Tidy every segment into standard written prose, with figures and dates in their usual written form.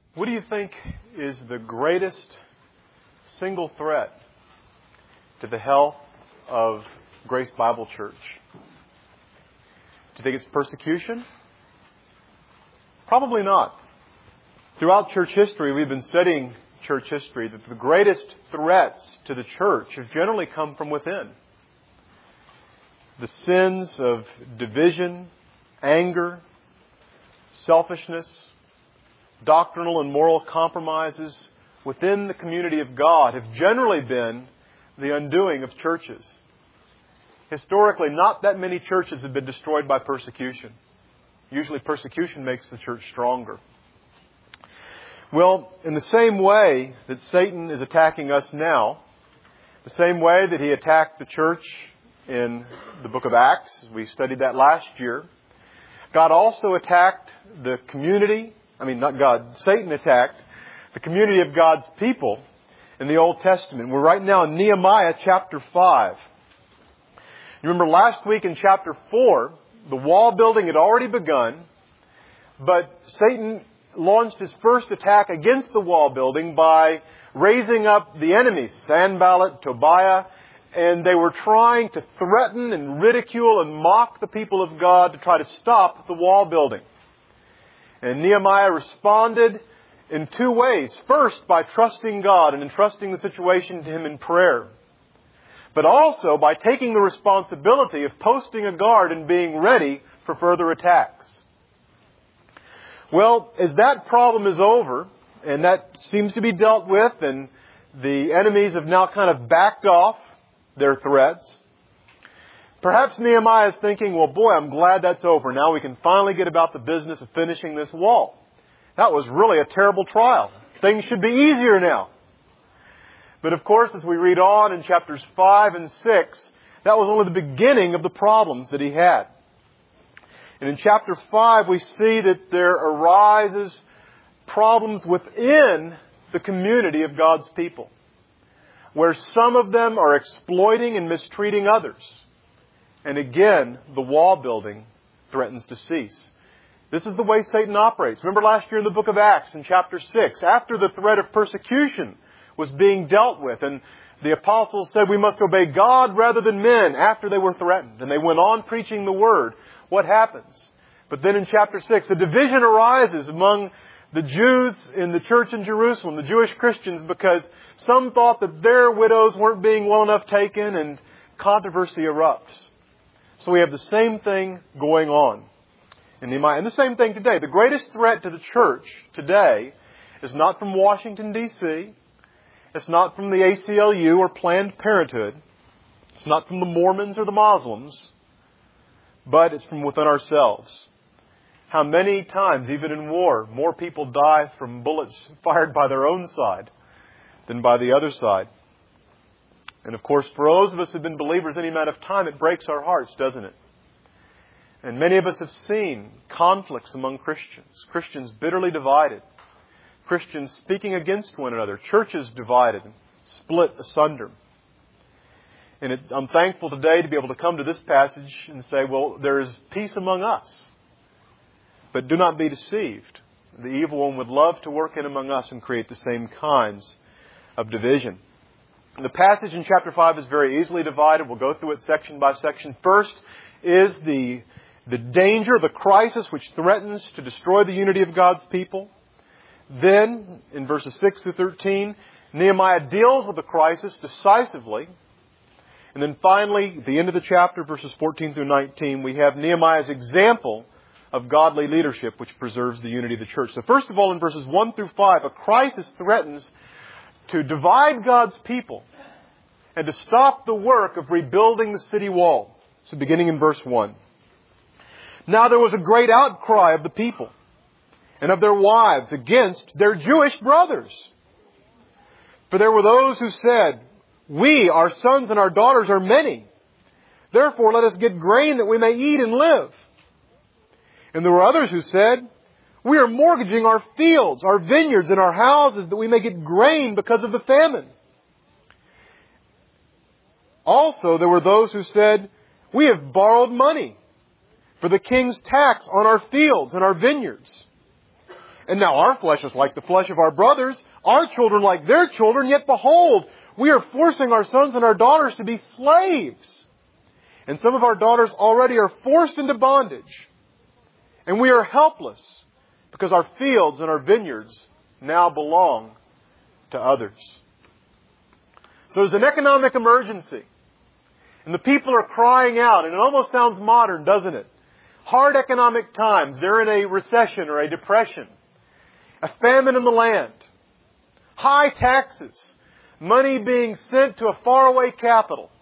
What do you think is the greatest single threat to the health of Grace Bible Church? Do you think it's persecution? Probably not. Throughout church history, we've been studying church history, that the greatest threats to the church have generally come from within. The sins of division, anger, selfishness, doctrinal and moral compromises within the community of God have generally been the undoing of churches. Historically, not that many churches have been destroyed by persecution. Usually persecution makes the church stronger. Well, in the same way that Satan is attacking us now, the same way that he attacked the church in the book of Acts, we studied that last year, God also attacked the community. Satan attacked the community of God's people in the Old Testament. We're right now in Nehemiah chapter 5. You remember last week in chapter 4, the wall building had already begun, but Satan launched his first attack against the wall building by raising up the enemies, Sanballat, Tobiah, and they were trying to threaten and ridicule and mock the people of God to try to stop the wall building. And Nehemiah responded in two ways. First, by trusting God and entrusting the situation to Him in prayer. But also by taking the responsibility of posting a guard and being ready for further attacks. Well, as that problem is over, and that seems to be dealt with, and the enemies have now kind of backed off their threats, perhaps Nehemiah is thinking, well, boy, I'm glad that's over. Now we can finally get about the business of finishing this wall. That was really a terrible trial. Things should be easier now. But of course, as we read on in chapters 5 and 6, that was only the beginning of the problems that he had. And in chapter 5, we see that there arises problems within the community of God's people, where some of them are exploiting and mistreating others. And again, the wall building threatens to cease. This is the way Satan operates. Remember last year in the book of Acts in chapter 6, after the threat of persecution was being dealt with, and the apostles said we must obey God rather than men after they were threatened. And they went on preaching the word. What happens? But then in chapter 6, a division arises among the Jews in the church in Jerusalem, the Jewish Christians, because some thought that their widows weren't being well enough taken, and controversy erupts. So we have the same thing going on in Nehemiah. And the same thing today. The greatest threat to the church today is not from Washington, D.C., it's not from the ACLU or Planned Parenthood. It's not from the Mormons or the Muslims. But it's from within ourselves. How many times, even in war, more people die from bullets fired by their own side than by the other side. And of course, for those of us who've been believers any amount of time, it breaks our hearts, doesn't it? And many of us have seen conflicts among Christians. Christians bitterly divided. Christians speaking against one another. Churches divided and split asunder. And I'm thankful today to be able to come to this passage and say, well, there is peace among us. But do not be deceived. The evil one would love to work in among us and create the same kinds of division. The passage in chapter 5 is very easily divided. We'll go through it section by section. First is the danger, the crisis which threatens to destroy the unity of God's people. Then, in verses 6 through 13, Nehemiah deals with the crisis decisively. And then finally, at the end of the chapter, verses 14 through 19, we have Nehemiah's example of godly leadership which preserves the unity of the church. So first of all, in verses 1 through 5, a crisis threatens to divide God's people and to stop the work of rebuilding the city wall. So beginning in verse 1. Now there was a great outcry of the people and of their wives against their Jewish brothers. For there were those who said, we, our sons and our daughters, are many. Therefore let us get grain that we may eat and live. And there were others who said, we are mortgaging our fields, our vineyards, and our houses that we may get grain because of the famine. Also, there were those who said, we have borrowed money for the king's tax on our fields and our vineyards. And now our flesh is like the flesh of our brothers, our children like their children, yet behold, we are forcing our sons and our daughters to be slaves. And some of our daughters already are forced into bondage. And we are helpless because our fields and our vineyards now belong to others. So there's an economic emergency. And the people are crying out. And it almost sounds modern, doesn't it? Hard economic times. They're in a recession or a depression. A famine in the land. High taxes. Money being sent to a faraway capital.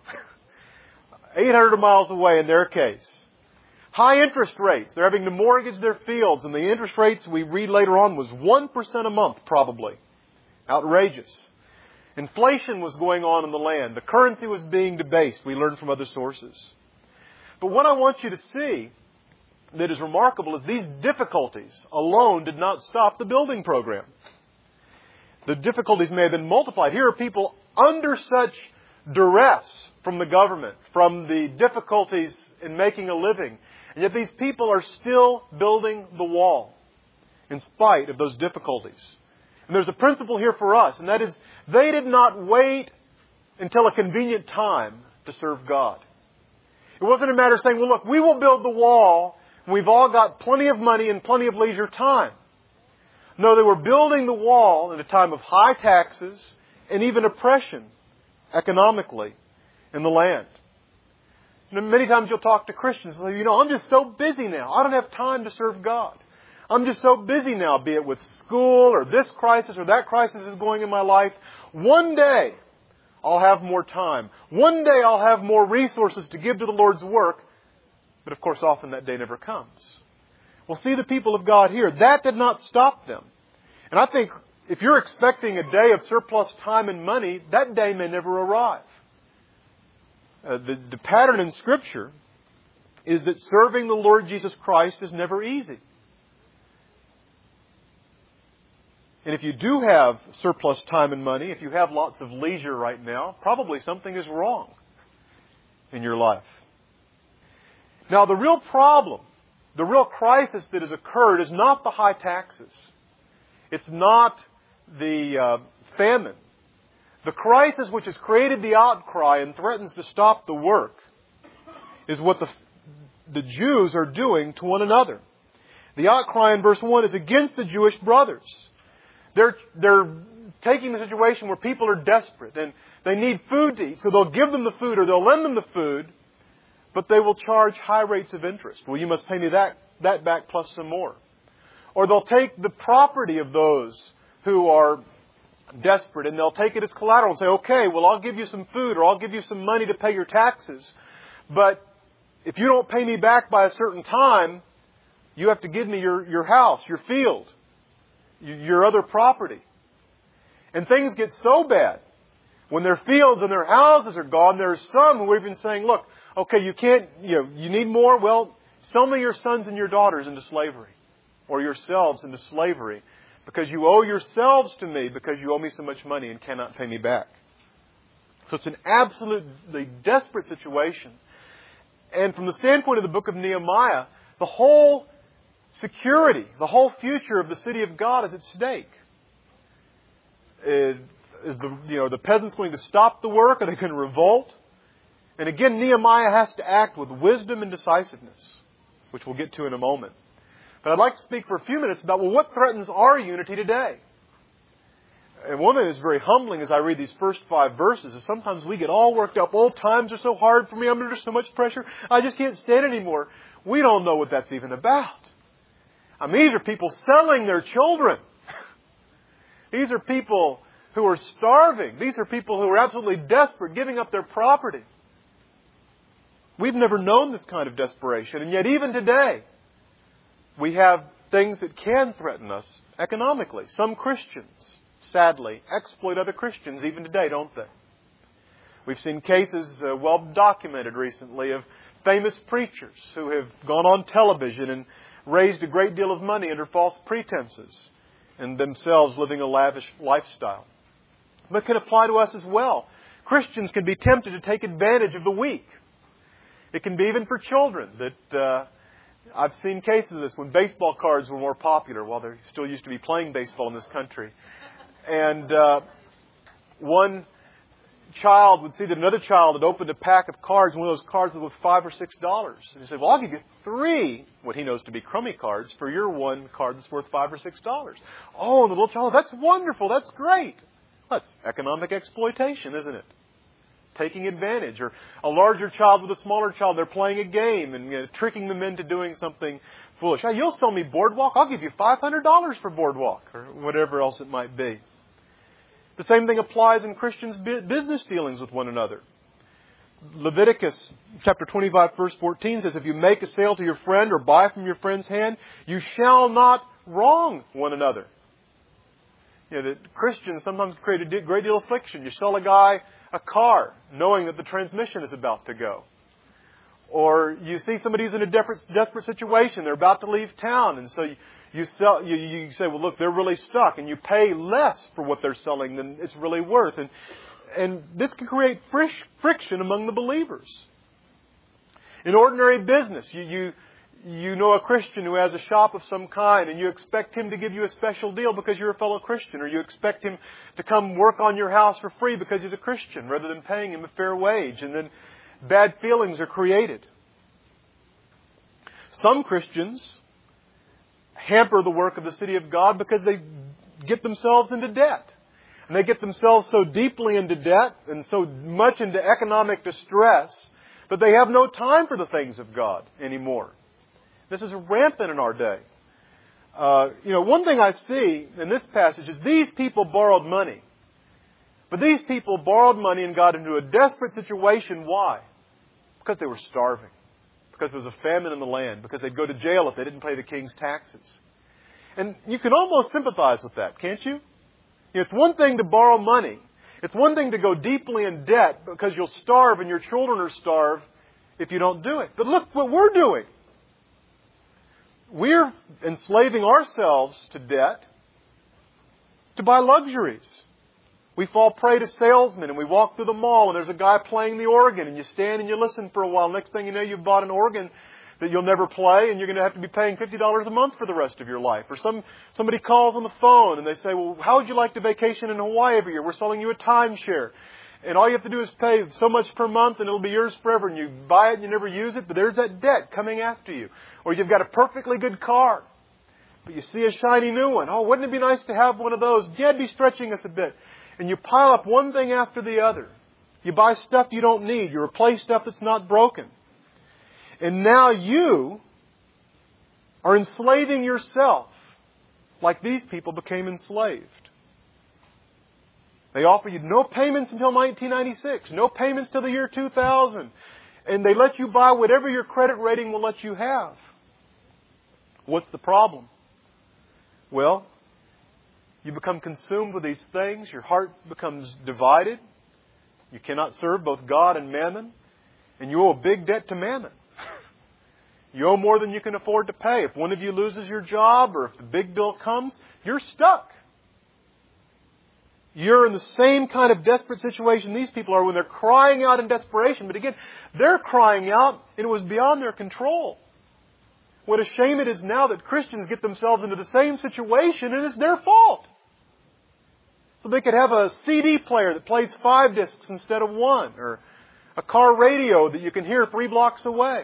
800 miles away in their case. High interest rates. They're having to mortgage their fields. And the interest rates we read later on was 1% a month probably. Outrageous. Inflation was going on in the land. The currency was being debased. We learned from other sources. But what I want you to see that is remarkable is these difficulties alone did not stop the building program. The difficulties may have been multiplied. Here are people under such duress from the government, from the difficulties in making a living. And yet these people are still building the wall in spite of those difficulties. And there's a principle here for us, and that is they did not wait until a convenient time to serve God. It wasn't a matter of saying, well, look, we will build the wall, and we've all got plenty of money and plenty of leisure time. No, they were building the wall in a time of high taxes and even oppression economically in the land. And many times you'll talk to Christians and say, I'm just so busy now. I don't have time to serve God. I'm just so busy now, be it with school or this crisis or that crisis is going in my life. One day I'll have more time. One day I'll have more resources to give to the Lord's work. But of course, often that day never comes. Well, see the people of God here. That did not stop them. And I think if you're expecting a day of surplus time and money, that day may never arrive. The pattern in Scripture is that serving the Lord Jesus Christ is never easy. And if you do have surplus time and money, if you have lots of leisure right now, probably something is wrong in your life. Now, the real problem, the real crisis that has occurred is not the high taxes. It's not the famine. The crisis which has created the outcry and threatens to stop the work is what the Jews are doing to one another. The outcry in verse 1 is against the Jewish brothers. They're taking the situation where people are desperate and they need food to eat, so they'll give them the food or they'll lend them the food, but they will charge high rates of interest. Well, you must pay me that back plus some more. Or they'll take the property of those who are desperate and they'll take it as collateral and say, okay, well, I'll give you some food or I'll give you some money to pay your taxes, but if you don't pay me back by a certain time, you have to give me your house, your field, your other property. And things get so bad. When their fields and their houses are gone, there's some who are even saying, look, okay, you need more? Well, sell me your sons and your daughters into slavery. Or yourselves into slavery. Because you owe yourselves to me because you owe me so much money and cannot pay me back. So it's an absolutely desperate situation. And from the standpoint of the book of Nehemiah, the whole security, the whole future of the city of God is at stake. Is the peasants going to stop the work? Are they going to revolt? And again, Nehemiah has to act with wisdom and decisiveness, which we'll get to in a moment. But I'd like to speak for a few minutes about, what threatens our unity today? And one thing that's very humbling as I read these first 5 verses is sometimes we get all worked up. Oh, times are so hard for me. I'm under so much pressure. I just can't stand it anymore. We don't know what that's even about. I mean, these are people selling their children. These are people who are starving. These are people who are absolutely desperate, giving up their property. We've never known this kind of desperation. And yet even today, we have things that can threaten us economically. Some Christians, sadly, exploit other Christians even today, don't they? We've seen cases well documented recently of famous preachers who have gone on television and raised a great deal of money under false pretenses and themselves living a lavish lifestyle. But it can apply to us as well. Christians can be tempted to take advantage of the weak. It can be even for children that I've seen cases of this when baseball cards were more popular. Well, there still used to be playing baseball in this country. And one child would see that another child had opened a pack of cards, and one of those cards was worth $5 or $6. And he said, well, I'll give you 3, what he knows to be crummy cards, for your one card that's worth $5 or $6. Oh, and the little child, that's wonderful, that's great. That's economic exploitation, isn't it? Taking advantage. Or a larger child with a smaller child, they're playing a game and tricking them into doing something foolish. Hey, you'll sell me Boardwalk, I'll give you $500 for Boardwalk, or whatever else it might be. The same thing applies in Christians' business dealings with one another. Leviticus chapter 25, verse 14 says, if you make a sale to your friend or buy from your friend's hand, you shall not wrong one another. That Christians sometimes create a great deal of friction. You sell a guy a car knowing that the transmission is about to go. Or you see somebody who's in a desperate situation. They're about to leave town. And so you say, well, look, they're really stuck. And you pay less for what they're selling than it's really worth. And this can create friction among the believers. In ordinary business, you know a Christian who has a shop of some kind, and you expect him to give you a special deal because you're a fellow Christian, or you expect him to come work on your house for free because he's a Christian, rather than paying him a fair wage. And then bad feelings are created. Some Christians hamper the work of the city of God because they get themselves into debt. And they get themselves so deeply into debt and so much into economic distress that they have no time for the things of God anymore. This is rampant in our day. One thing I see in this passage is these people borrowed money. But these people borrowed money and got into a desperate situation. Why? Because they were starving. Because there was a famine in the land. Because they'd go to jail if they didn't pay the king's taxes. And you can almost sympathize with that, can't you? It's one thing to borrow money. It's one thing to go deeply in debt because you'll starve and your children are starved if you don't do it. But look what we're doing. We're enslaving ourselves to debt to buy luxuries. We fall prey to salesmen and we walk through the mall and there's a guy playing the organ and you stand and you listen for a while. Next thing you know, you've bought an organ that you'll never play and you're going to have to be paying $50 a month for the rest of your life. Or somebody calls on the phone and they say, well, how would you like to vacation in Hawaii every year? We're selling you a timeshare. And all you have to do is pay so much per month and it'll be yours forever. And you buy it and you never use it, but there's that debt coming after you. Or you've got a perfectly good car, but you see a shiny new one. Oh, wouldn't it be nice to have one of those? Yeah, it'd be stretching us a bit. And you pile up one thing after the other. You buy stuff you don't need. You replace stuff that's not broken. And now you are enslaving yourself like these people became enslaved. They offer you no payments until 1996, no payments till the year 2000. And they let you buy whatever your credit rating will let you have. What's the problem? Well, you become consumed with these things. Your heart becomes divided. You cannot serve both God and mammon. And you owe a big debt to mammon. You owe more than you can afford to pay. If one of you loses your job or if the big bill comes, you're stuck. You're in the same kind of desperate situation these people are when they're crying out in desperation. But again, they're crying out and it was beyond their control. What a shame it is now that Christians get themselves into the same situation and it's their fault. So they could have a CD player that plays 5 discs instead of 1, or a car radio that you can hear 3 blocks away.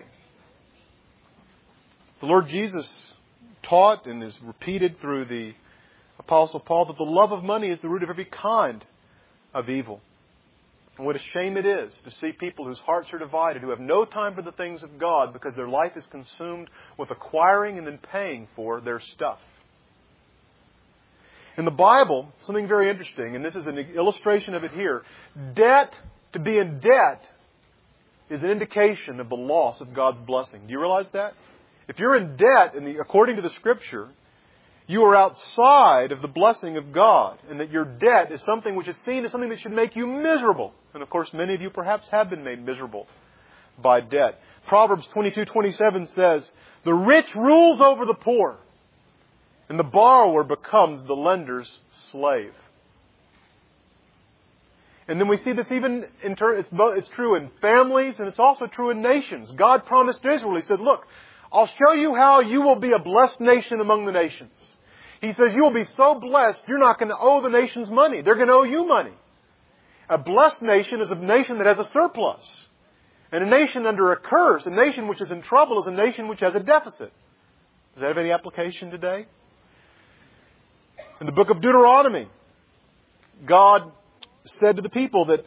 The Lord Jesus taught and is repeated through the Apostle Paul that the love of money is the root of every kind of evil. And what a shame it is to see people whose hearts are divided, who have no time for the things of God because their life is consumed with acquiring and then paying for their stuff. In the Bible, something very interesting, and this is an illustration of it here. Debt, to be in debt, is an indication of the loss of God's blessing. Do you realize that? If you're in debt, according to the Scripture, you are outside of the blessing of God, and that your debt is something which is seen as something that should make you miserable. And of course, many of you perhaps have been made miserable by debt. Proverbs 22:27 says, "The rich rules over the poor, and the borrower becomes the lender's slave." And then we see this even it's true in families, and it's also true in nations. God promised Israel, He said, look, I'll show you how you will be a blessed nation among the nations. He says you will be so blessed, you're not going to owe the nations money. They're going to owe you money. A blessed nation is a nation that has a surplus. And a nation under a curse, a nation which is in trouble, is a nation which has a deficit. Does that have any application today? In the book of Deuteronomy, God said to the people that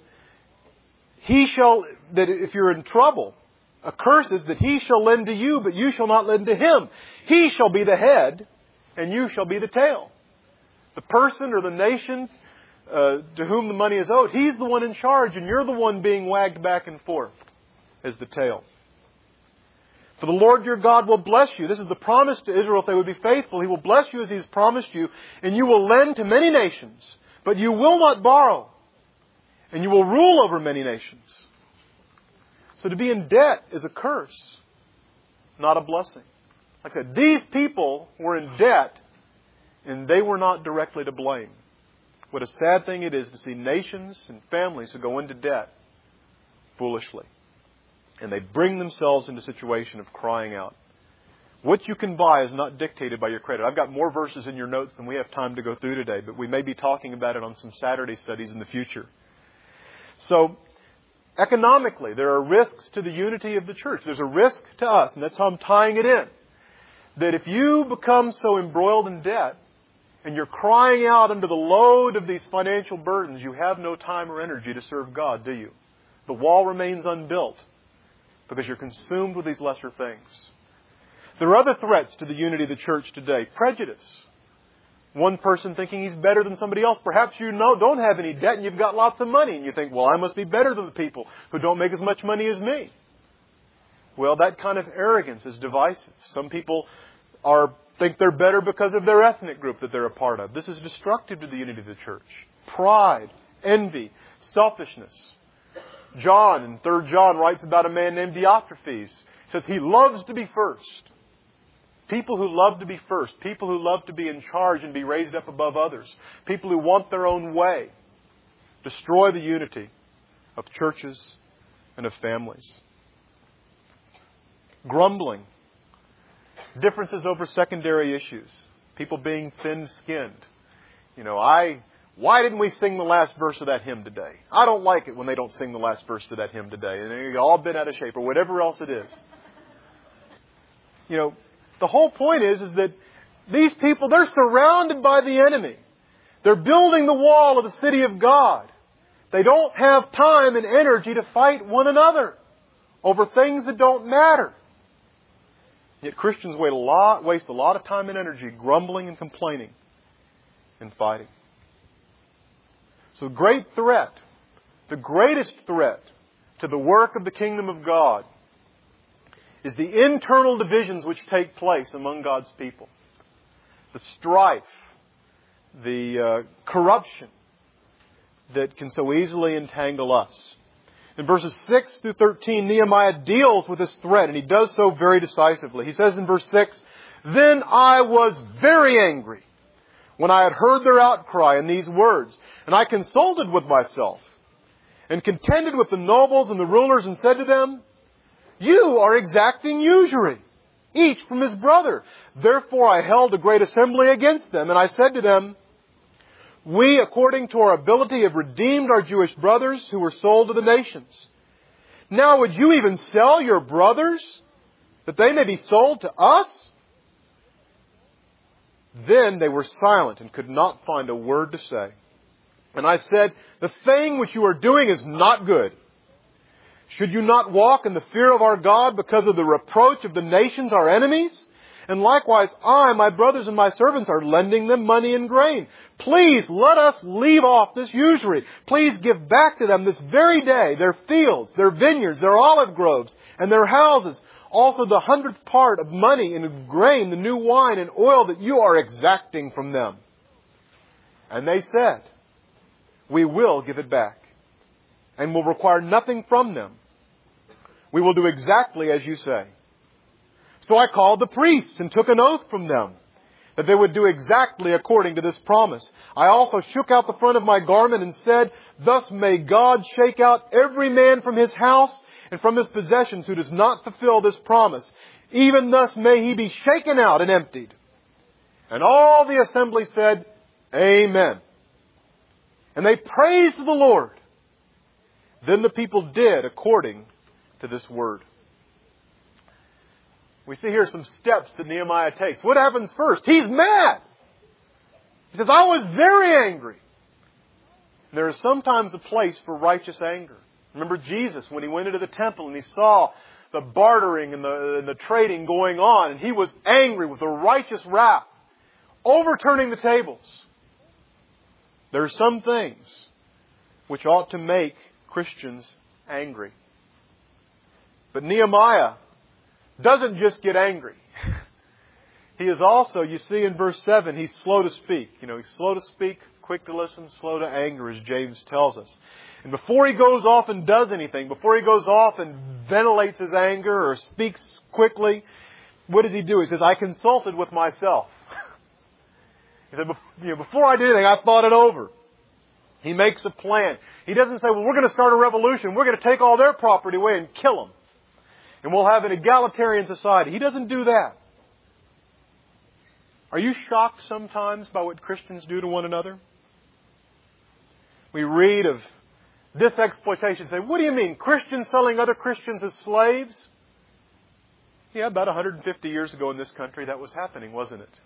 that if you're in trouble, a curse is that he shall lend to you, but you shall not lend to him. He shall be the head, and you shall be the tail. The person or the nation to whom the money is owed, he's the one in charge, and you're the one being wagged back and forth as the tail. For the Lord your God will bless you. This is the promise to Israel if they would be faithful. He will bless you as He has promised you, and you will lend to many nations, but you will not borrow, and you will rule over many nations. So to be in debt is a curse, not a blessing. Like I said, these people were in debt, and they were not directly to blame. What a sad thing it is to see nations and families who go into debt foolishly. And they bring themselves into a situation of crying out. What you can buy is not dictated by your credit. I've got more verses in your notes than we have time to go through today, but we may be talking about it on some Saturday studies in the future. So, economically, there are risks to the unity of the church. There's a risk to us, and that's how I'm tying it in. That if you become so embroiled in debt, and you're crying out under the load of these financial burdens, you have no time or energy to serve God, do you? The wall remains unbuilt because you're consumed with these lesser things. There are other threats to the unity of the church today. Prejudice. One person thinking he's better than somebody else. Perhaps you don't have any debt and you've got lots of money. And you think, well, I must be better than the people who don't make as much money as me. Well, that kind of arrogance is divisive. Some people think they're better because of their ethnic group that they're a part of. This is destructive to the unity of the church. Pride, envy, selfishness. John, in 3 John, writes about a man named Diotrephes. He says he loves to be first. People who love to be first. People who love to be in charge and be raised up above others. People who want their own way. Destroy the unity of churches and of families. Grumbling. Differences over secondary issues. People being thin-skinned. Why didn't we sing the last verse of that hymn today? I don't like it when they don't sing the last verse of that hymn today. And they've all been out of shape or whatever else it is. The whole point is that these people, they're surrounded by the enemy. They're building the wall of the city of God. They don't have time and energy to fight one another over things that don't matter. Yet Christians waste a lot of time and energy grumbling and complaining and fighting. So great threat, the greatest threat to the work of the kingdom of God is the internal divisions which take place among God's people. The strife, the corruption that can so easily entangle us. In verses 6 through 13, Nehemiah deals with this threat, and he does so very decisively. He says in verse 6, "Then I was very angry when I had heard their outcry in these words, and I consulted with myself, and contended with the nobles and the rulers, and said to them, 'You are exacting usury, each from his brother.' Therefore I held a great assembly against them, and I said to them, 'We, according to our ability, have redeemed our Jewish brothers who were sold to the nations. Now would you even sell your brothers, that they may be sold to us?' Then they were silent and could not find a word to say. And I said, 'The thing which you are doing is not good. Should you not walk in the fear of our God because of the reproach of the nations, our enemies? And likewise I, my brothers and my servants, are lending them money and grain. Please let us leave off this usury. Please give back to them this very day their fields, their vineyards, their olive groves, and their houses. Also the 100th part of money and grain, the new wine and oil that you are exacting from them.' And they said, 'We will give it back, and will require nothing from them. We will do exactly as you say.' So I called the priests and took an oath from them that they would do exactly according to this promise. I also shook out the front of my garment and said, 'Thus may God shake out every man from his house and from his possessions who does not fulfill this promise. Even thus may he be shaken out and emptied. And all the assembly said, Amen. And they praised the Lord. Then the people did according to this word. We see here some steps that Nehemiah takes. What happens first? He's mad. He says, I was very angry. There is sometimes a place for righteous anger. Remember Jesus when he went into the temple and he saw the bartering and the trading going on, and he was angry with a righteous wrath, overturning the tables. There are some things which ought to make Christians angry. But Nehemiah doesn't just get angry. He is also, you see in verse 7, he's slow to speak. He's slow to speak, quick to listen, slow to anger, as James tells us. And before he goes off and does anything, before he goes off and ventilates his anger or speaks quickly, what does he do? He says, I consulted with myself. He said, before I did anything, I thought it over. He makes a plan. He doesn't say, well, we're going to start a revolution. We're going to take all their property away and kill them. And we'll have an egalitarian society. He doesn't do that. Are you shocked sometimes by what Christians do to one another? We read of this exploitation. Say, what do you mean? Christians selling other Christians as slaves? Yeah, about 150 years ago in this country that was happening, wasn't it?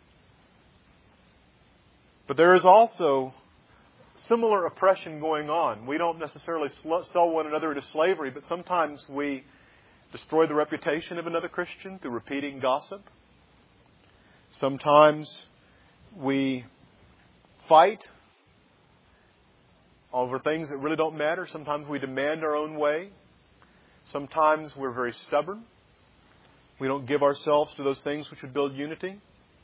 But there is also similar oppression going on. We don't necessarily sell one another into slavery, but sometimes we destroy the reputation of another Christian through repeating gossip. Sometimes we fight over things that really don't matter. Sometimes we demand our own way. Sometimes we're very stubborn. We don't give ourselves to those things which would build unity.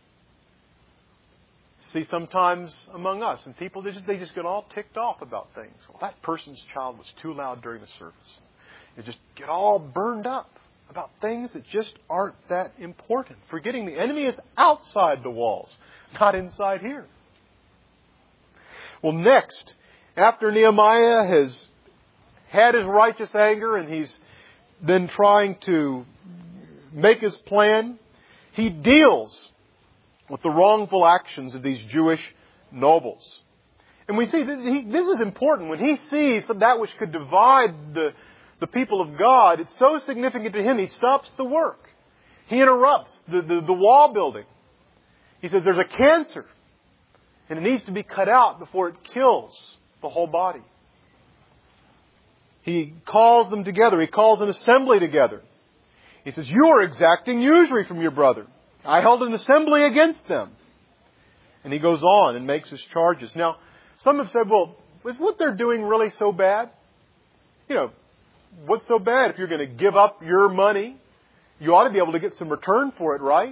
See, sometimes among us, and people, they just get all ticked off about things. Well, that person's child was too loud during the service. You just get all burned up about things that just aren't that important. Forgetting the enemy is outside the walls, not inside here. Well, next, after Nehemiah has had his righteous anger and he's then trying to make his plan, he deals with the wrongful actions of these Jewish nobles. And we see this is important. When he sees that which could divide the people of God, it's so significant to him, he stops the work. He interrupts the wall building. He says there's a cancer, and it needs to be cut out before it kills the whole body. He calls them together. He calls an assembly together. He says, you are exacting usury from your brother. I held an assembly against them. And he goes on and makes his charges. Now, some have said, well, is what they're doing really so bad? What's so bad? If you're going to give up your money, you ought to be able to get some return for it, right?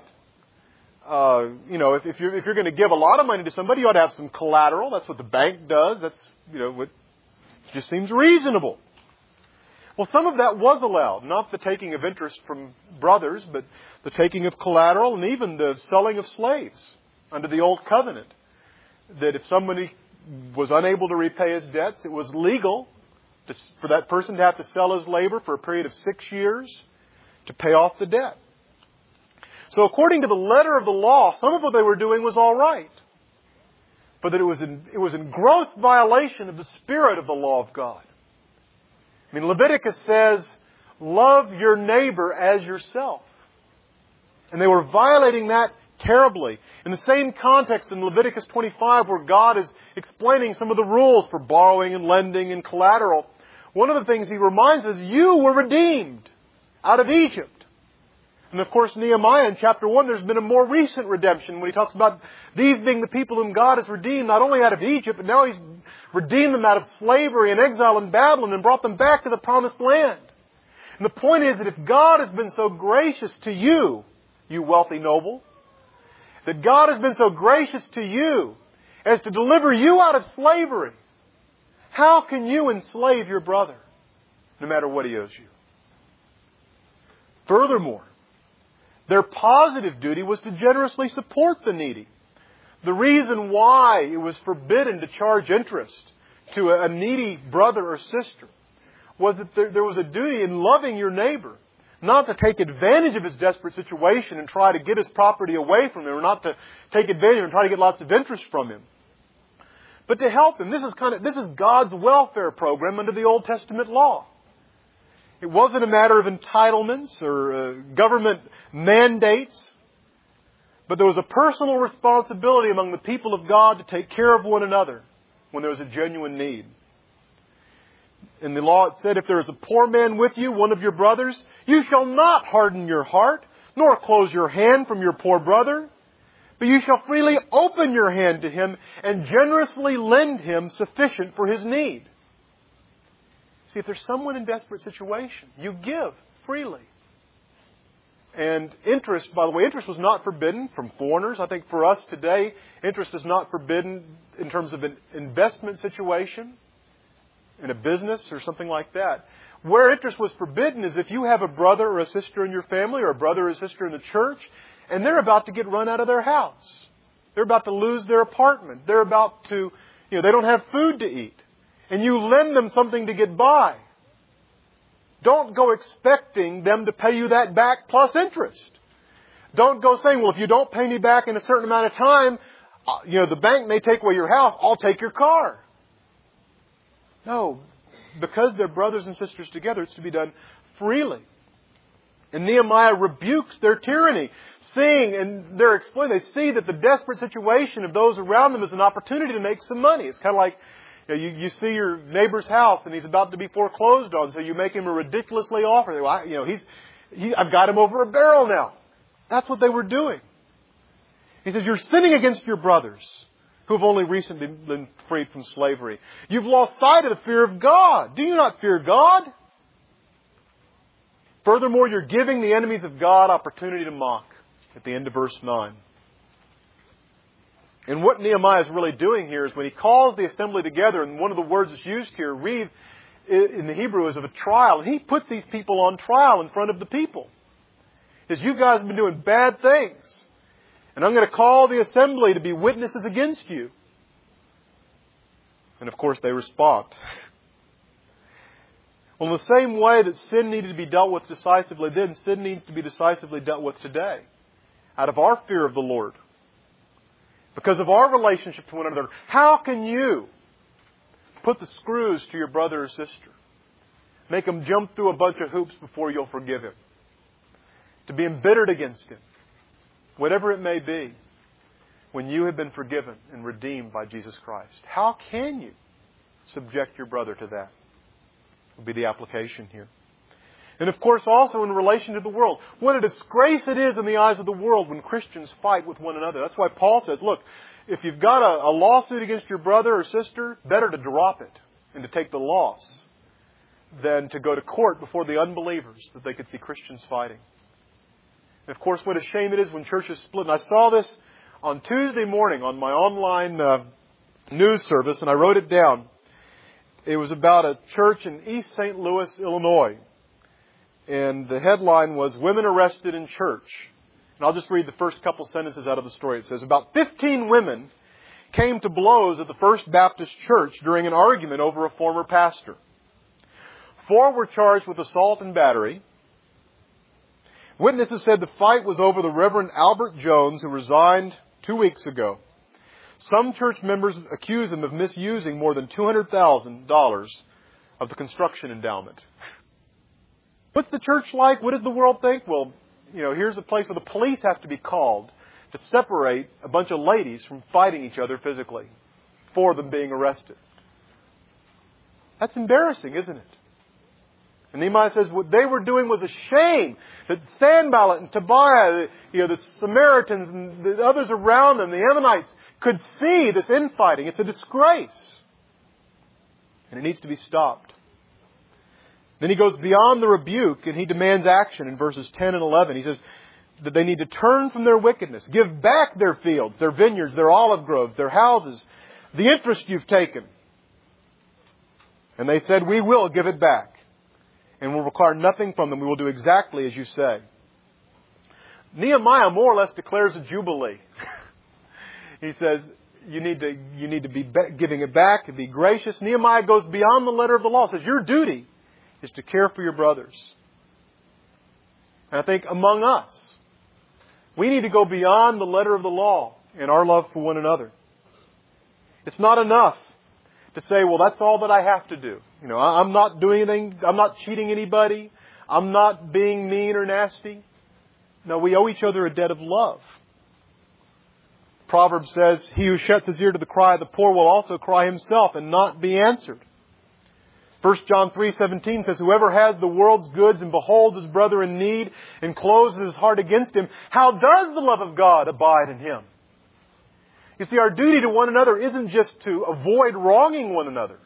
If you're going to give a lot of money to somebody, you ought to have some collateral. That's what the bank does. That's, what just seems reasonable. Well, some of that was allowed. Not the taking of interest from brothers, but the taking of collateral and even the selling of slaves under the Old Covenant. That if somebody was unable to repay his debts, it was legal for that person to have to sell his labor for a period of 6 years to pay off the debt. So according to the letter of the law, some of what they were doing was all right. But that it was in gross violation of the spirit of the law of God. I mean, Leviticus says, love your neighbor as yourself. And they were violating that terribly. In the same context in Leviticus 25, where God is explaining some of the rules for borrowing and lending and collateral, one of the things he reminds us, you were redeemed out of Egypt. And of course, Nehemiah in chapter 1, there's been a more recent redemption when he talks about these being the people whom God has redeemed, not only out of Egypt, but now he's redeemed them out of slavery and exile in Babylon and brought them back to the promised land. And the point is that if God has been so gracious to you, you wealthy noble, that God has been so gracious to you as to deliver you out of slavery, how can you enslave your brother, no matter what he owes you? Furthermore, their positive duty was to generously support the needy. The reason why it was forbidden to charge interest to a needy brother or sister was that there was a duty in loving your neighbor not to take advantage of his desperate situation and try to get his property away from him, or not to take advantage and try to get lots of interest from him, but to help him. This is God's welfare program under the Old Testament law. It wasn't a matter of entitlements or government mandates, but there was a personal responsibility among the people of God to take care of one another when there was a genuine need. In the law it said, if there is a poor man with you, one of your brothers, you shall not harden your heart, nor close your hand from your poor brother, but you shall freely open your hand to him and generously lend him sufficient for his need. See, if there's someone in desperate situation, you give freely. And interest, by the way, interest was not forbidden from foreigners. I think for us today, interest is not forbidden in terms of an investment situation, in a business or something like that. Where interest was forbidden is if you have a brother or a sister in your family, or a brother or a sister in the church, and they're about to get run out of their house. They're about to lose their apartment. They're about to, they don't have food to eat. And you lend them something to get by. Don't go expecting them to pay you that back plus interest. Don't go saying, well, if you don't pay me back in a certain amount of time, the bank may take away your house, I'll take your car. No, because they're brothers and sisters together, it's to be done freely. And Nehemiah rebukes their tyranny, seeing, and they're explaining, they see that the desperate situation of those around them is an opportunity to make some money. It's kind of like, you see your neighbor's house and he's about to be foreclosed on, so you make him a ridiculously offer. I've got him over a barrel now. That's what they were doing. He says, you're sinning against your brothers who have only recently been freed from slavery. You've lost sight of the fear of God. Do you not fear God? Furthermore, you're giving the enemies of God opportunity to mock at the end of verse 9. And what Nehemiah is really doing here is when he calls the assembly together, and one of the words that's used here, read in the Hebrew, is of a trial. And he put these people on trial in front of the people. He says, you guys have been doing bad things. And I'm going to call the assembly to be witnesses against you. And of course they respond. Well, in the same way that sin needed to be dealt with decisively then, sin needs to be decisively dealt with today. Out of our fear of the Lord. Because of our relationship to one another. How can you put the screws to your brother or sister? Make him jump through a bunch of hoops before you'll forgive him. To be embittered against him. Whatever it may be. When you have been forgiven and redeemed by Jesus Christ. How can you subject your brother to that? Will be the application here. And of course also in relation to the world. What a disgrace it is in the eyes of the world when Christians fight with one another. That's why Paul says, look, if you've got a lawsuit against your brother or sister, better to drop it and to take the loss than to go to court before the unbelievers that they could see Christians fighting. And of course what a shame it is when churches split. And I saw this on Tuesday morning on my online news service, and I wrote it down. It was about a church in East St. Louis, Illinois. And the headline was, Women Arrested in Church. And I'll just read the first couple sentences out of the story. It says, about 15 women came to blows at the First Baptist Church during an argument over a former pastor. 4 were charged with assault and battery. Witnesses said the fight was over the Reverend Albert Jones, who resigned 2 weeks ago. Some church members accuse him of misusing more than $200,000 of the construction endowment. What's the church like? What does the world think? Well, here's a place where the police have to be called to separate a bunch of ladies from fighting each other physically for them being arrested. That's embarrassing, isn't it? And Nehemiah says what they were doing was a shame. That Sanballat and Tobiah, the Samaritans and the others around them, the Ammonites, could see this infighting. It's a disgrace. And it needs to be stopped. Then he goes beyond the rebuke and he demands action in verses 10 and 11. He says that they need to turn from their wickedness, give back their fields, their vineyards, their olive groves, their houses, the interest you've taken. And they said, we will give it back and will require nothing from them. We will do exactly as you say. Nehemiah more or less declares a jubilee. He says, you need to be giving it back and be gracious. Nehemiah goes beyond the letter of the law. Says, your duty is to care for your brothers. And I think among us, we need to go beyond the letter of the law in our love for one another. It's not enough to say, well, that's all that I have to do. I'm not doing anything. I'm not cheating anybody. I'm not being mean or nasty. No, we owe each other a debt of love. Proverbs says, he who shuts his ear to the cry of the poor will also cry himself and not be answered. 1 John 3:17 says, whoever has the world's goods and beholds his brother in need and closes his heart against him, how does the love of God abide in him? You see, our duty to one another isn't just to avoid wronging one another.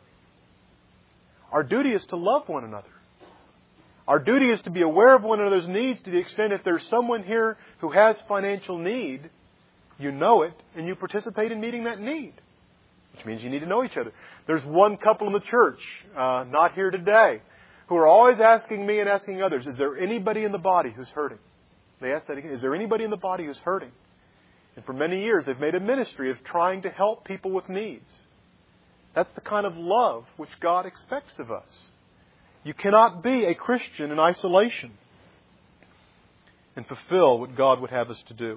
Our duty is to love one another. Our duty is to be aware of one another's needs to the extent if there's someone here who has financial need, you know it, and you participate in meeting that need. Which means you need to know each other. There's one couple in the church, not here today, who are always asking me and asking others, is there anybody in the body who's hurting? They ask that again, is there anybody in the body who's hurting? And for many years they've made a ministry of trying to help people with needs. That's the kind of love which God expects of us. You cannot be a Christian in isolation and fulfill what God would have us to do.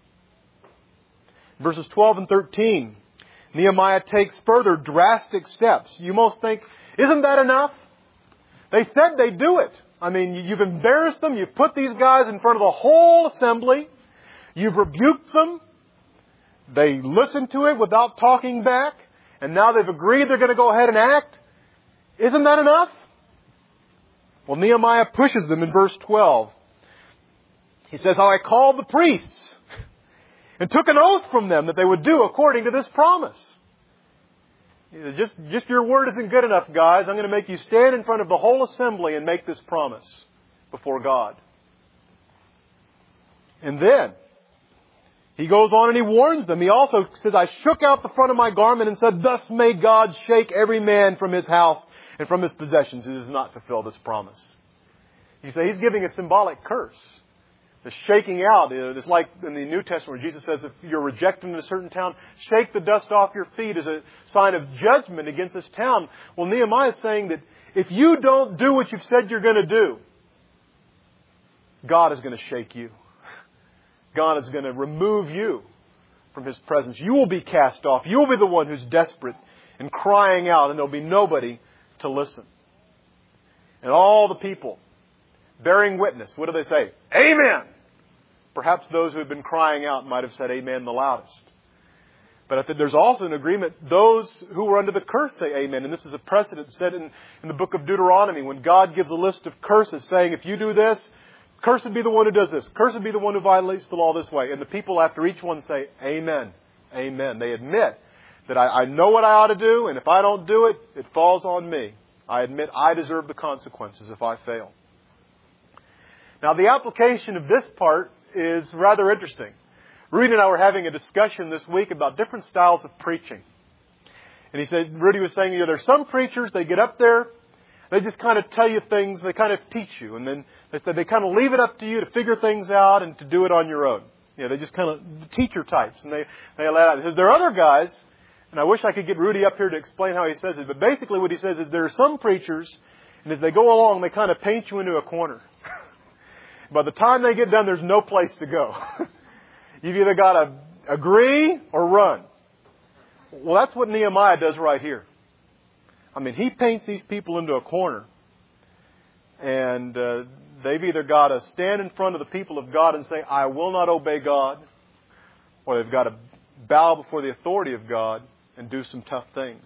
Verses 12 and 13, Nehemiah takes further drastic steps. You most think, isn't that enough? They said they'd do it. I mean, you've embarrassed them. You've put these guys in front of the whole assembly. You've rebuked them. They listened to it without talking back. And now they've agreed they're going to go ahead and act. Isn't that enough? Well, Nehemiah pushes them in verse 12. He says, how I called the priests and took an oath from them that they would do according to this promise. Just your word isn't good enough, guys. I'm going to make you stand in front of the whole assembly and make this promise before God. And then he goes on and he warns them. He also says, I shook out the front of my garment and said, thus may God shake every man from his house and from his possessions who does not fulfill this promise. You say he's giving a symbolic curse. The shaking out is like in the New Testament where Jesus says if you're rejected in a certain town, shake the dust off your feet as a sign of judgment against this town. Well, Nehemiah is saying that if you don't do what you've said you're going to do, God is going to shake you. God is going to remove you from His presence. You will be cast off. You will be the one who's desperate and crying out, and there'll be nobody to listen. And all the people bearing witness, what do they say? Amen! Perhaps those who have been crying out might have said amen the loudest. But I think there's also an agreement. Those who were under the curse say amen. And this is a precedent set in the book of Deuteronomy when God gives a list of curses saying, if you do this, cursed be the one who does this. Cursed be the one who violates the law this way. And the people after each one say, amen, amen. They admit that I know what I ought to do, and if I don't do it, it falls on me. I admit I deserve the consequences if I fail. Now, the application of this part is rather interesting. Rudy and I were having a discussion this week about different styles of preaching. And he said, Rudy was saying, there's some preachers, they get up there, they just kind of tell you things, they kind of teach you. And then they said they kind of leave it up to you to figure things out and to do it on your own. They just kind of teacher types. And they allow it. He says, there are other guys, and I wish I could get Rudy up here to explain how he says it, but basically what he says is there are some preachers, and as they go along, they kind of paint you into a corner. By the time they get done, there's no place to go. You've either got to agree or run. Well, that's what Nehemiah does right here. I mean, he paints these people into a corner. And they've either got to stand in front of the people of God and say, I will not obey God. Or they've got to bow before the authority of God and do some tough things.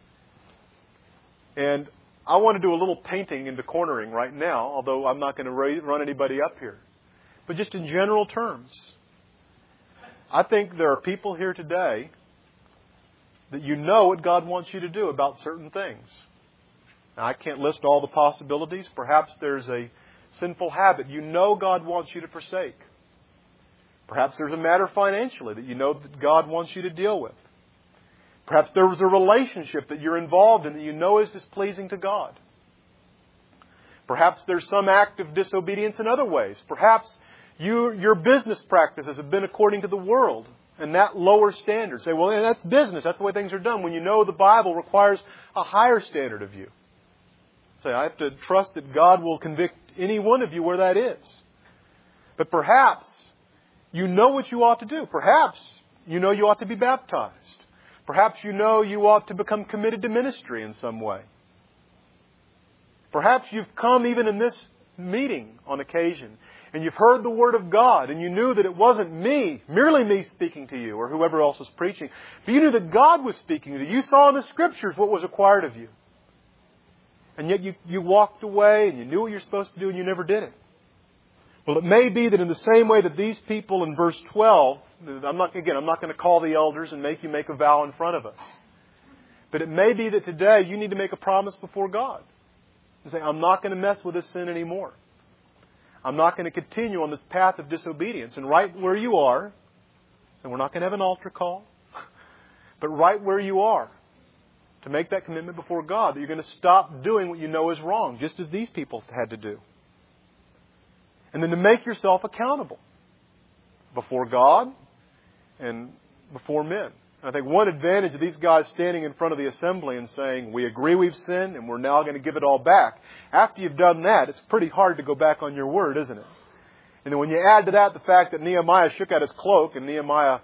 And I want to do a little painting into cornering right now, although I'm not going to run anybody up here. But just in general terms, I think there are people here today that you know what God wants you to do about certain things. Now, I can't list all the possibilities. Perhaps there's a sinful habit you know God wants you to forsake. Perhaps there's a matter financially that you know that God wants you to deal with. Perhaps there was a relationship that you're involved in that you know is displeasing to God. Perhaps there's some act of disobedience in other ways. Perhaps your business practices have been according to the world and that lower standard. Say, well, that's business. That's the way things are done. When you know the Bible requires a higher standard of you. Say, I have to trust that God will convict any one of you where that is. But perhaps you know what you ought to do. Perhaps you know you ought to be baptized. Perhaps you know you ought to become committed to ministry in some way. Perhaps you've come even in this meeting on occasion and you've heard the Word of God and you knew that it wasn't merely me speaking to you or whoever else was preaching, but you knew that God was speaking to you. You saw in the Scriptures what was required of you. And yet you walked away and you knew what you're supposed to do and you never did it. Well, it may be that in the same way that these people in verse 12, I'm not going to call the elders and make you make a vow in front of us. But it may be that today you need to make a promise before God. And say, I'm not going to mess with this sin anymore. I'm not going to continue on this path of disobedience. And right where you are, so we're not going to have an altar call, but right where you are, to make that commitment before God, that you're going to stop doing what you know is wrong, just as these people had to do. And then to make yourself accountable before God and before men. And I think one advantage of these guys standing in front of the assembly and saying, we agree we've sinned and we're now going to give it all back. After you've done that, it's pretty hard to go back on your word, isn't it? And then when you add to that the fact that Nehemiah shook out his cloak, and Nehemiah,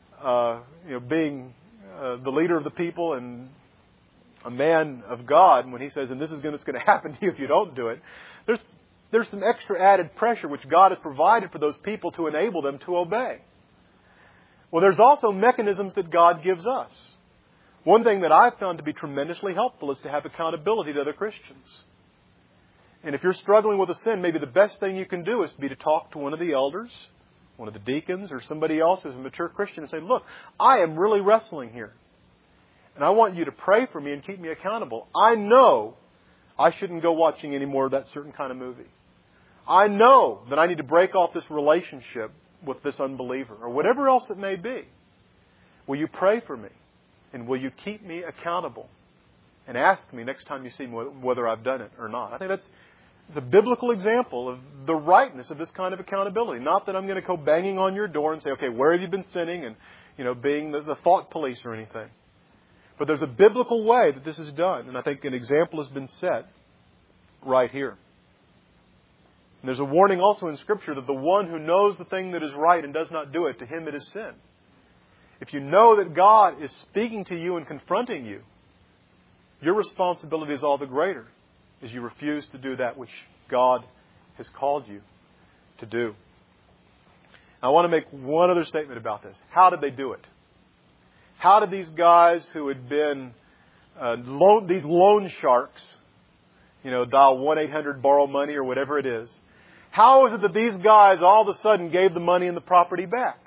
being the leader of the people and a man of God, and when he says, and this is going to happen to you if you don't do it, there's some extra added pressure which God has provided for those people to enable them to obey. Well, there's also mechanisms that God gives us. One thing that I've found to be tremendously helpful is to have accountability to other Christians. And if you're struggling with a sin, maybe the best thing you can do is to talk to one of the elders, one of the deacons, or somebody else who's a mature Christian and say, look, I am really wrestling here. And I want you to pray for me and keep me accountable. I know I shouldn't go watching any more of that certain kind of movie. I know that I need to break off this relationship with this unbeliever, or whatever else it may be. Will you pray for me? And will you keep me accountable? And ask me next time you see me whether I've done it or not. I think that's a biblical example of the rightness of this kind of accountability. Not that I'm going to go banging on your door and say, okay, where have you been sinning? And, being the thought police or anything. But there's a biblical way that this is done. And I think an example has been set right here. And there's a warning also in Scripture that the one who knows the thing that is right and does not do it, to him it is sin. If you know that God is speaking to you and confronting you, your responsibility is all the greater as you refuse to do that which God has called you to do. I want to make one other statement about this. How did they do it? How did these guys who had been these loan sharks, dial 1-800-BORROW-MONEY or whatever it is, how is it that these guys all of a sudden gave the money and the property back?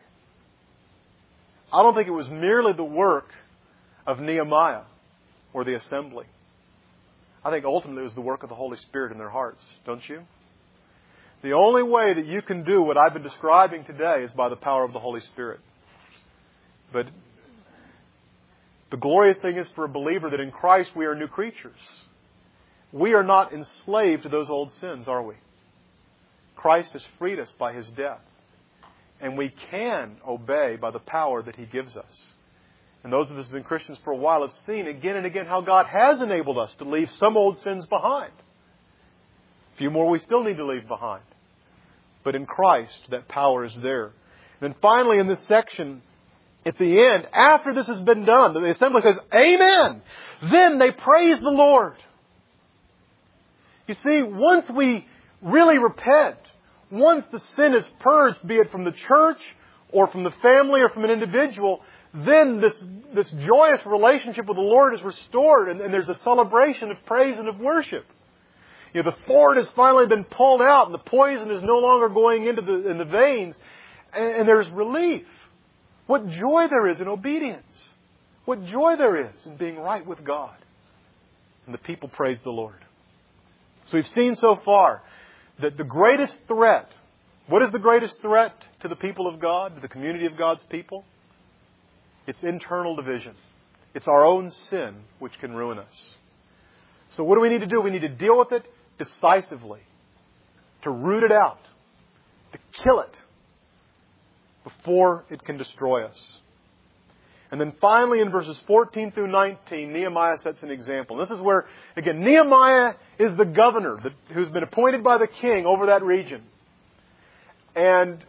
I don't think it was merely the work of Nehemiah or the assembly. I think ultimately it was the work of the Holy Spirit in their hearts, don't you? The only way that you can do what I've been describing today is by the power of the Holy Spirit. But the glorious thing is for a believer that in Christ we are new creatures. We are not enslaved to those old sins, are we? Christ has freed us by His death. And we can obey by the power that He gives us. And those of us who have been Christians for a while have seen again and again how God has enabled us to leave some old sins behind. A few more we still need to leave behind. But in Christ, that power is there. And then finally in this section, at the end, after this has been done, the assembly says, Amen! Then they praise the Lord. You see, once we really repent, once the sin is purged, be it from the church or from the family or from an individual, then this joyous relationship with the Lord is restored, and there's a celebration of praise and of worship. The thorn has finally been pulled out, and the poison is no longer going into the veins, and there's relief. What joy there is in obedience. What joy there is in being right with God. And the people praise the Lord. So we've seen so far that the greatest threat, what is the greatest threat to the people of God, to the community of God's people? It's internal division. It's our own sin which can ruin us. So what do we need to do? We need to deal with it decisively. To root it out. To kill it. Before it can destroy us. And then finally in verses 14 through 19, Nehemiah sets an example. This is where, again, Nehemiah is the governor who's been appointed by the king over that region. And,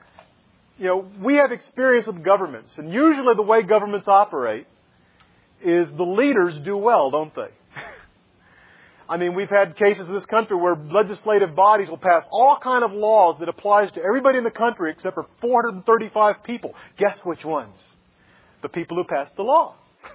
we have experience with governments. And usually the way governments operate is the leaders do well, don't they? I mean, we've had cases in this country where legislative bodies will pass all kind of laws that applies to everybody in the country except for 435 people. Guess which ones? The people who passed the law.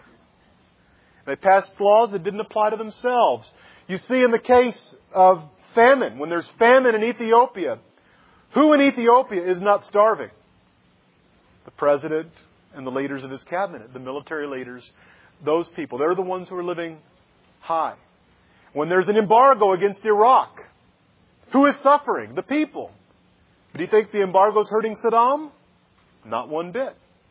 They passed laws that didn't apply to themselves. You see in the case of famine, when there's famine in Ethiopia, who in Ethiopia is not starving? The president and the leaders of his cabinet, the military leaders, those people. They're the ones who are living high. When there's an embargo against Iraq, who is suffering? The people. But do you think the embargo is hurting Saddam? Not one bit.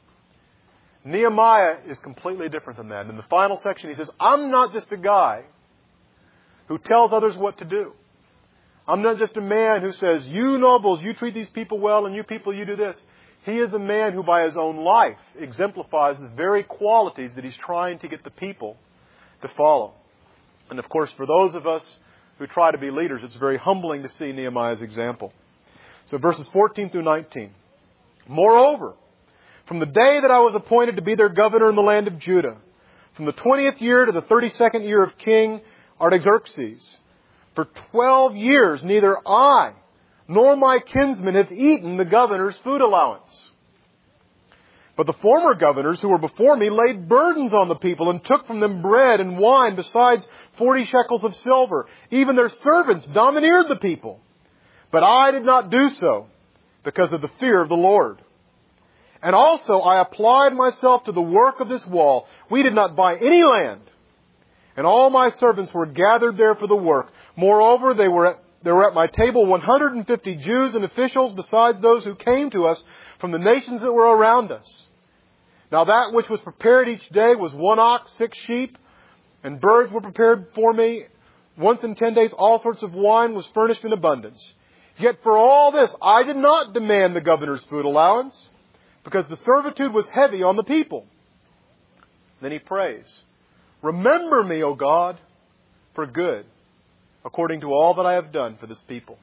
Nehemiah is completely different than that. In the final section, he says, I'm not just a guy who tells others what to do. I'm not just a man who says, you nobles, you treat these people well, and you people, you do this. He is a man who by his own life exemplifies the very qualities that he's trying to get the people to follow. And of course, for those of us who try to be leaders, it's very humbling to see Nehemiah's example. So verses 14 through 19. Moreover, from the day that I was appointed to be their governor in the land of Judah, from the 20th year to the 32nd year of King Artaxerxes, for 12 years neither I nor my kinsmen have eaten the governor's food allowance. But the former governors who were before me laid burdens on the people and took from them bread and wine besides 40 shekels of silver. Even their servants domineered the people. But I did not do so because of the fear of the Lord. And also I applied myself to the work of this wall. We did not buy any land. And all my servants were gathered there for the work. Moreover, there were at my table 150 Jews and officials besides those who came to us from the nations that were around us. Now that which was prepared each day was 1 ox, 6 sheep, and birds were prepared for me. Once in 10 days all sorts of wine was furnished in abundance. Yet for all this I did not demand the governor's food allowance, because the servitude was heavy on the people. Then he prays, remember me, O God, for good, according to all that I have done for this people.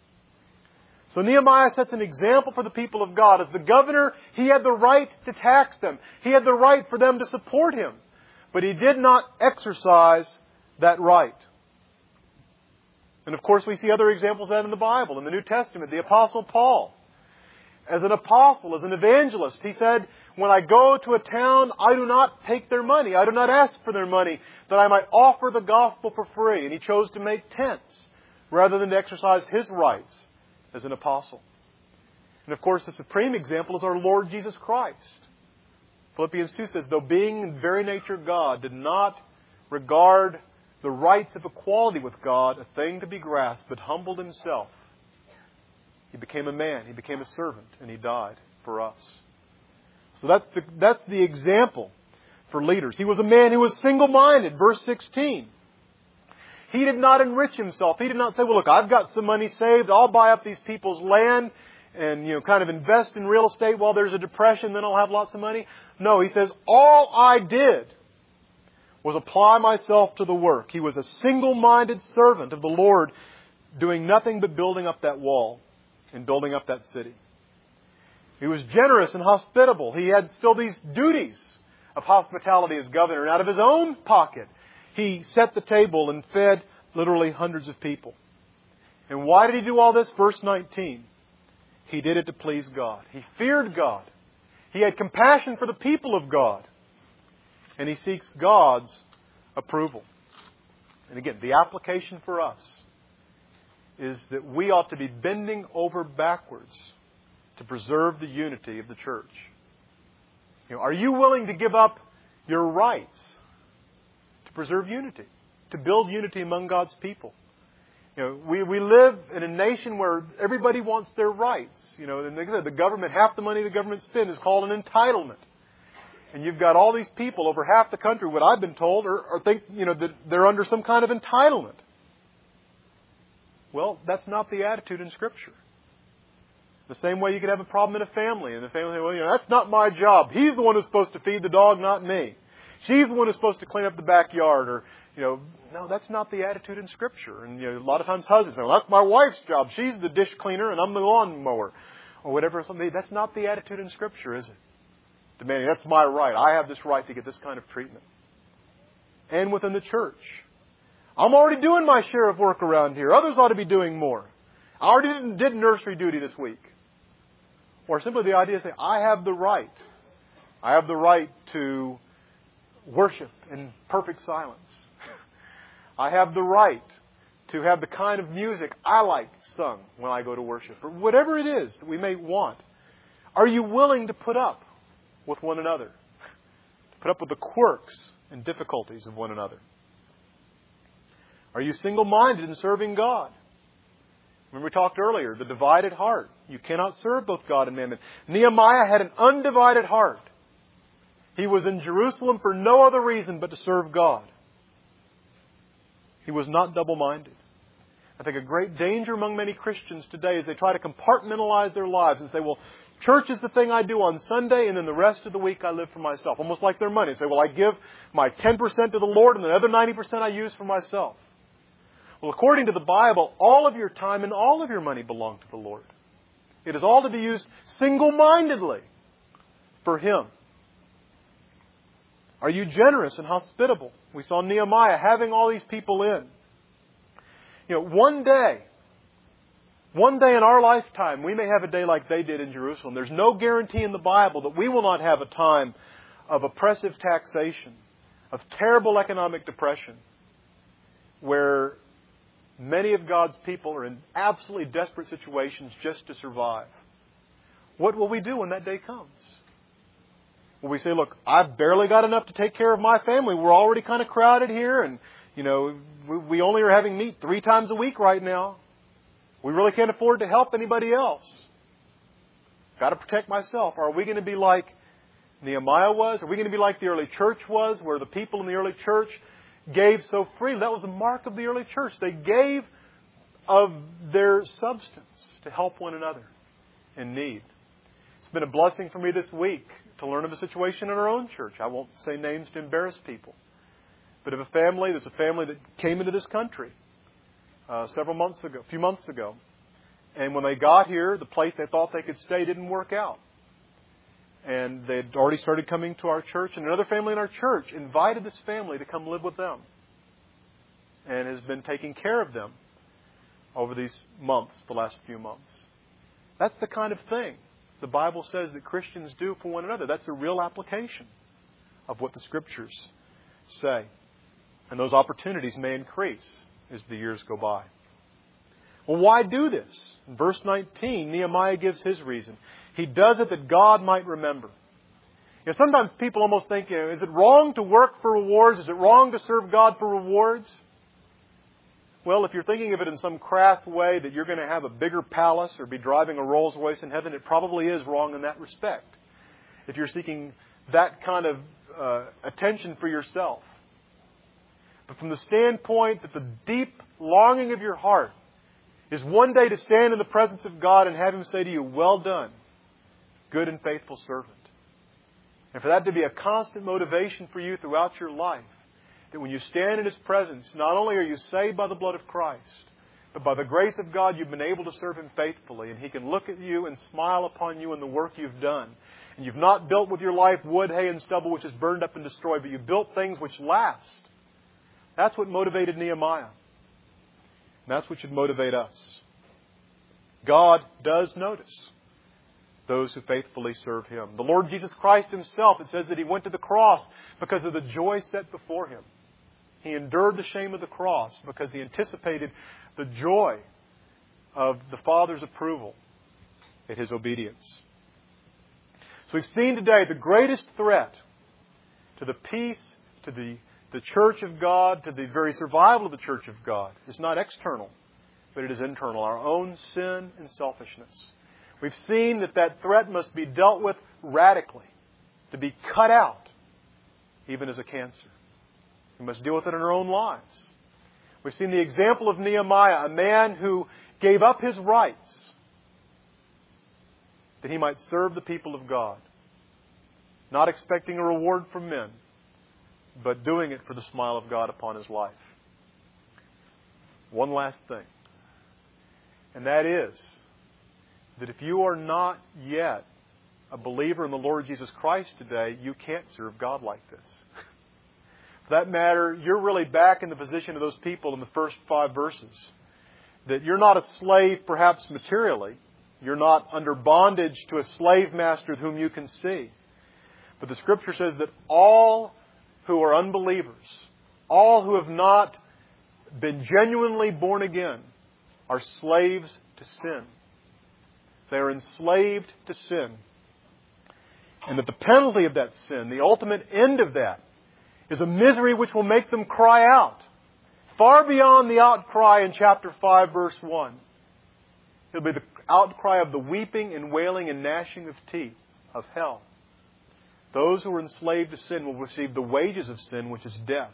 So Nehemiah sets an example for the people of God. As the governor, he had the right to tax them. He had the right for them to support him. But he did not exercise that right. And of course we see other examples of that in the Bible. In the New Testament, the Apostle Paul, as an apostle, as an evangelist, he said, when I go to a town, I do not take their money. I do not ask for their money, that I might offer the gospel for free. And he chose to make tents rather than to exercise his rights as an apostle. And of course, the supreme example is our Lord Jesus Christ. Philippians 2 says, though being in very nature God, did not regard the rights of equality with God a thing to be grasped, but humbled himself. He became a man, he became a servant, and he died for us. So that's the example for leaders. He was a man who was single-minded, verse 16. He did not enrich himself. He did not say, well, look, I've got some money saved. I'll buy up these people's land and, kind of invest in real estate while there's a depression. Then I'll have lots of money. No, he says, all I did was apply myself to the work. He was a single-minded servant of the Lord, doing nothing but building up that wall and building up that city. He was generous and hospitable. He had still these duties of hospitality as governor. And out of his own pocket, he set the table and fed literally hundreds of people. And why did he do all this? Verse 19. He did it to please God. He feared God. He had compassion for the people of God. And he seeks God's approval. And again, the application for us is that we ought to be bending over backwards to preserve the unity of the church. Are you willing to give up your rights to preserve unity, to build unity among God's people? We live in a nation where everybody wants their rights. And the government, half the money the government spends is called an entitlement. And you've got all these people over half the country, what I've been told, or think, that they're under some kind of entitlement. Well, that's not the attitude in Scripture. The same way you could have a problem in a family, and the family, well, that's not my job. He's the one who's supposed to feed the dog, not me. She's the one who's supposed to clean up the backyard. Or, no, that's not the attitude in Scripture. And a lot of times husbands say, well, that's my wife's job. She's the dish cleaner and I'm the lawn mower. Or whatever. That's not the attitude in Scripture, is it? Demanding, that's my right. I have this right to get this kind of treatment. And within the church. I'm already doing my share of work around here. Others ought to be doing more. I already did nursery duty this week. Or simply the idea is that I have the right. I have the right to worship in perfect silence. I have the right to have the kind of music I like sung when I go to worship. Or whatever it is that we may want. Are you willing to put up with one another? To put up with the quirks and difficulties of one another? Are you single-minded in serving God? Remember we talked earlier, the divided heart. You cannot serve both God and mammon. Nehemiah had an undivided heart. He was in Jerusalem for no other reason but to serve God. He was not double-minded. I think a great danger among many Christians today is they try to compartmentalize their lives and say, well, church is the thing I do on Sunday, and then the rest of the week I live for myself. Almost like their money. They say, well, I give my 10% to the Lord, and the other 90% I use for myself. Well, according to the Bible, all of your time and all of your money belong to the Lord. It is all to be used single-mindedly for Him. Are you generous and hospitable? We saw Nehemiah having all these people in. One day in our lifetime, we may have a day like they did in Jerusalem. There's no guarantee in the Bible that we will not have a time of oppressive taxation, of terrible economic depression, where many of God's people are in absolutely desperate situations just to survive. What will we do when that day comes? Will we say, look, I've barely got enough to take care of my family. We're already kind of crowded here, and, we only are having meat 3 times a week right now. We really can't afford to help anybody else. Got to protect myself. Are we going to be like Nehemiah was? Are we going to be like the early church was, where the people in the early church gave so freely? That was the mark of the early church. They gave of their substance to help one another in need. It's been a blessing for me this week to learn of a situation in our own church. I won't say names to embarrass people. But of there's a family that came into this country a few months ago. And when they got here, the place they thought they could stay didn't work out. And they had already started coming to our church. And another family in our church invited this family to come live with them. And has been taking care of them over these months, the last few months. That's the kind of thing the Bible says that Christians do for one another. That's a real application of what the Scriptures say. And those opportunities may increase as the years go by. Well, why do this? In verse 19, Nehemiah gives his reason. He does it that God might remember. Sometimes people almost think, is it wrong to work for rewards? Is it wrong to serve God for rewards? Well, if you're thinking of it in some crass way that you're going to have a bigger palace or be driving a Rolls Royce in heaven, it probably is wrong in that respect. If you're seeking that kind of attention for yourself. But from the standpoint that the deep longing of your heart is one day to stand in the presence of God and have Him say to you, well done, good and faithful servant. And for that to be a constant motivation for you throughout your life, that when you stand in His presence, not only are you saved by the blood of Christ, but by the grace of God you've been able to serve Him faithfully, and He can look at you and smile upon you in the work you've done. And you've not built with your life wood, hay, and stubble which is burned up and destroyed, but you've built things which last. That's what motivated Nehemiah. And that's what should motivate us. God does notice those who faithfully serve Him. The Lord Jesus Christ Himself, it says that He went to the cross because of the joy set before Him. He endured the shame of the cross because He anticipated the joy of the Father's approval at His obedience. So we've seen today the greatest threat to the peace, to the Church of God, to the very survival of the Church of God, is not external, but it is internal, our own sin and selfishness. We've seen that threat must be dealt with radically, to be cut out, even as a cancer. We must deal with it in our own lives. We've seen the example of Nehemiah, a man who gave up his rights that he might serve the people of God, not expecting a reward from men, but doing it for the smile of God upon his life. One last thing. And that is that if you are not yet a believer in the Lord Jesus Christ today, you can't serve God like this. For that matter, you're really back in the position of those people in the first 5 verses. That you're not a slave perhaps materially. You're not under bondage to a slave master whom you can see. But the Scripture says that all who are unbelievers, all who have not been genuinely born again, are slaves to sin. They are enslaved to sin. And that the penalty of that sin, the ultimate end of that, is a misery which will make them cry out. Far beyond the outcry in chapter 5, verse 1. It'll be the outcry of the weeping and wailing and gnashing of teeth of hell. Those who are enslaved to sin will receive the wages of sin, which is death.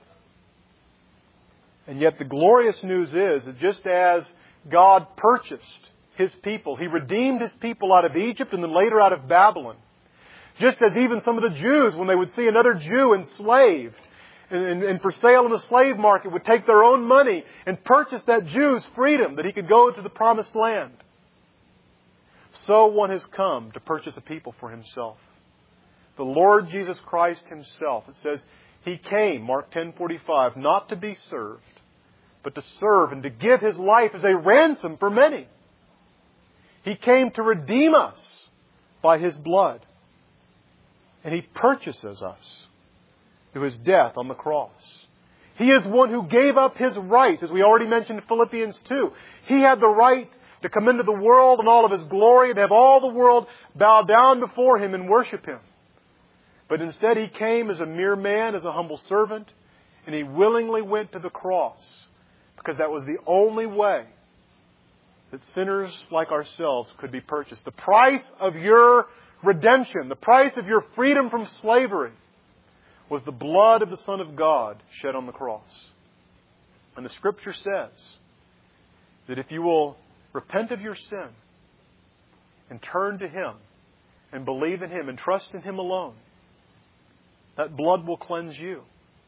And yet the glorious news is that just as God purchased His people, He redeemed His people out of Egypt and then later out of Babylon. Just as even some of the Jews, when they would see another Jew enslaved and for sale in the slave market, would take their own money and purchase that Jew's freedom that he could go to the promised land. So one has come to purchase a people for Himself. The Lord Jesus Christ Himself, it says, He came, Mark 10:45, not to be served, but to serve and to give His life as a ransom for many. He came to redeem us by His blood. And He purchases us through His death on the cross. He is one who gave up His rights, as we already mentioned in Philippians 2. He had the right to come into the world in all of His glory and have all the world bow down before Him and worship Him. But instead He came as a mere man, as a humble servant, and He willingly went to the cross because that was the only way that sinners like ourselves could be purchased. The price of your redemption, the price of your freedom from slavery, was the blood of the Son of God shed on the cross. And the Scripture says that if you will repent of your sin and turn to Him and believe in Him and trust in Him alone, that blood will cleanse you.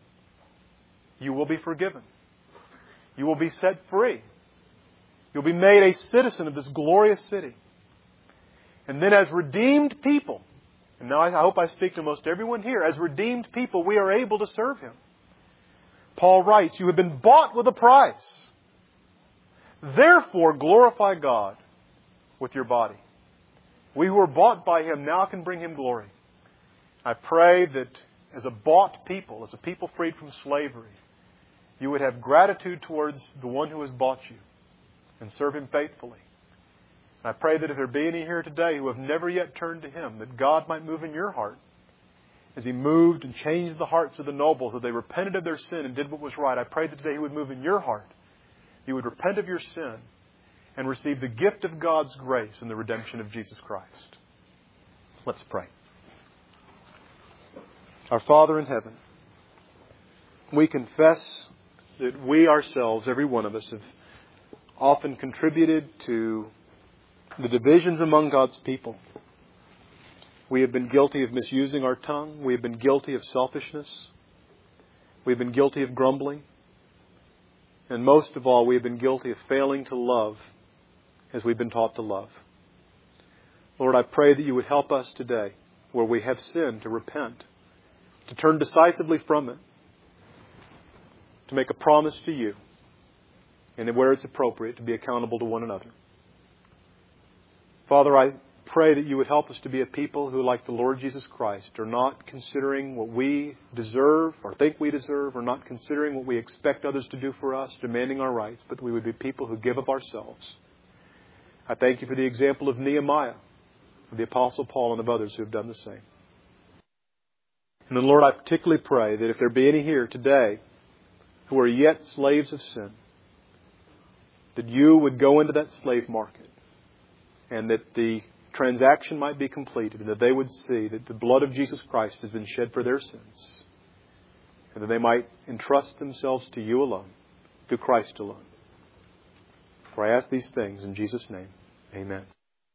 You will be forgiven. You will be set free. You'll be made a citizen of this glorious city. And then as redeemed people, and now I hope I speak to most everyone here, as redeemed people we are able to serve Him. Paul writes, you have been bought with a price. Therefore glorify God with your body. We who are bought by Him now can bring Him glory. I pray that as a bought people, as a people freed from slavery, you would have gratitude towards the one who has bought you and serve Him faithfully. I pray that if there be any here today who have never yet turned to Him, that God might move in your heart as He moved and changed the hearts of the nobles, that they repented of their sin and did what was right. I pray that today He would move in your heart. You would repent of your sin and receive the gift of God's grace in the redemption of Jesus Christ. Let's pray. Our Father in heaven, we confess that we ourselves, every one of us, have often contributed to the divisions among God's people. We have been guilty of misusing our tongue. We have been guilty of selfishness. We have been guilty of grumbling. And most of all, we have been guilty of failing to love as we've been taught to love. Lord, I pray that you would help us today, where we have sinned, to repent, to turn decisively from it, to make a promise to you, and where it's appropriate, to be accountable to one another. Father, I pray that you would help us to be a people who, like the Lord Jesus Christ, are not considering what we deserve or think we deserve, or not considering what we expect others to do for us, demanding our rights, but we would be people who give up ourselves. I thank you for the example of Nehemiah, of the Apostle Paul, and of others who have done the same. And then, Lord, I particularly pray that if there be any here today who are yet slaves of sin, that you would go into that slave market, and that the transaction might be completed, and that they would see that the blood of Jesus Christ has been shed for their sins, and that they might entrust themselves to you alone, through Christ alone. For I ask these things in Jesus' name. Amen.